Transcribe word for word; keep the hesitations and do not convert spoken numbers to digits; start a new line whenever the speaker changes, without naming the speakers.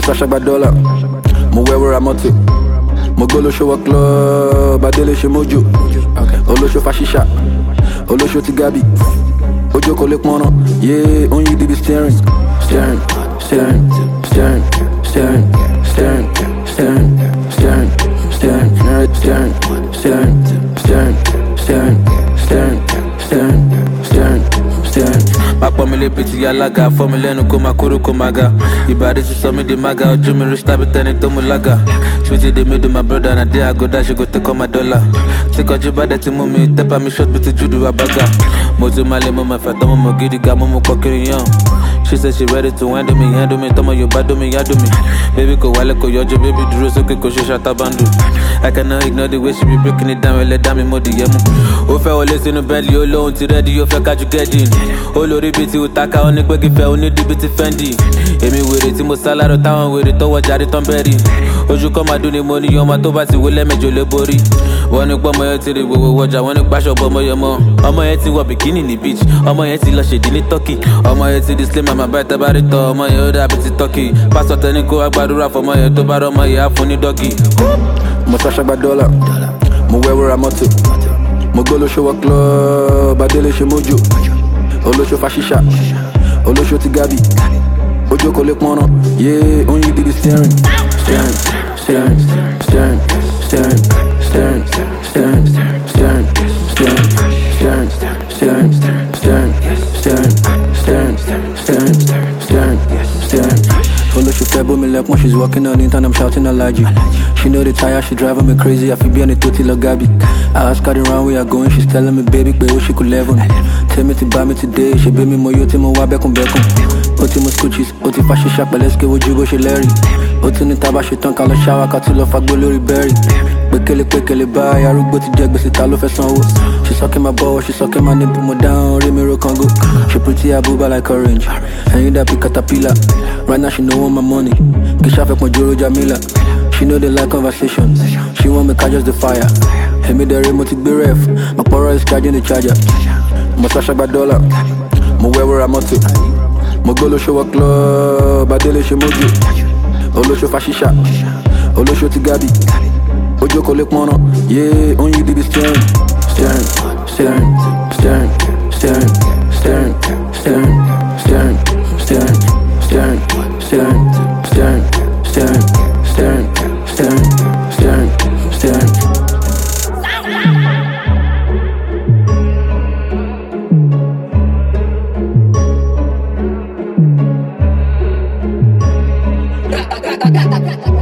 Shagba dollar, mo wear I'm out. Mo go lo show a club, Adele she mojo. Olo show fashisha, Olo show tigabi. Ojo collect mono, yeah, on you did the steering, steering, steering, steering, steering, steering, steering, steering, steering, steering, steering, steering, steering, steering, steering, steering, steering.
Papa me le petit alaga, formule no koma kuru komaga. Ibadi to some the maga, ojo me resta betani to mulaga. Sweetie they made my brother and a day I go dash go take on my dollar. Take on you bad that mommy, tap me shot with the judo abaga. Mozo male mama fata mama gidi ga mama kokiri young. She said she ready to handle me, handle me, tell me you bad me, handle me. Baby go wale ko yojo, baby duro so ke ko she shata bandu. I cannot ignore the way she be breaking it down, let down me modi yemu. O fe wole sinu belly, o lo unti ready, o fe ka you get in. O lori biti utaka, o nikwe ki fe, o ni di biti fendi. Emi were ti mo salaro tawon were to wa jari ton berry. Oju ko ma do ni money, yo ma to ba ti wole mejo le bori. Wọ́n ní pọ́ ọmọ yẹn ti rí gbogbo wọjà, wọ́n ní pàṣọ bọ́ ọmọ yẹn mọ́. Ọmọ yẹn ti wọ bikini ní beach, ọmọ yẹn ti lọ ṣèdí ní turkey. Ọmọ yẹn ti di slim mama bá tẹ́ bá rí tọ́, ọmọ yẹn ó dàbí ti turkey. Pásọ̀ tẹ́ni kó agbádúrà fọmọ yẹn tó bá rọmọ yẹn á fún ní dọ́gì.
Mo Shagba dollar, mo wear I'm out. Mo go lo show a club, Adele she mojo. Olo show fashisha, Olo show tigabi. Ojo collect mono, yeah, on you did the steering, steering, steering, steering, steering, steering, steering, steering, steering, steering, steering, steering, steering, steering, steering, steering. Olo she pebble me left when she's walking on it and I'm shouting allergy. She know the tire, she driving me crazy. I feel be on the toti like Gabi. I ask her the round we are going, she's telling me baby, baby, she could level. Tell me to buy me today, she baby mo yo, mo wa bekum bekum. Oti mo scoochies, oti fashisha, but let's get with you, she Larry. Oti ni taba she tonka la shower, katulo fagbo lori berry. Bekele kwekele buy, arugbo ti jeg, besi talo fe sanwo. She sucking my ball, she sucking my nipple, mo down, Remiro Congo. She pretty abuba like orange, and you that pick caterpillar. Right now she know want my money, Kisha fek mo Joro Jamila. She know they like conversation, she want me catch just the fire. Hey me the remote be ref, my poro is charging the charger. Mo Shagba dollar, mo wear I'm out. Mo go lo show a club, Adele she mojo. Olo show fashisha, Olo show tigabi. Ojo collect mono, yeah, on you did the steering, steering, steering, steering, steering, steering, steering, steering, steering, steering, steering, steering, steering, steering, steering, steering, steering.
Got, got, got, got, got.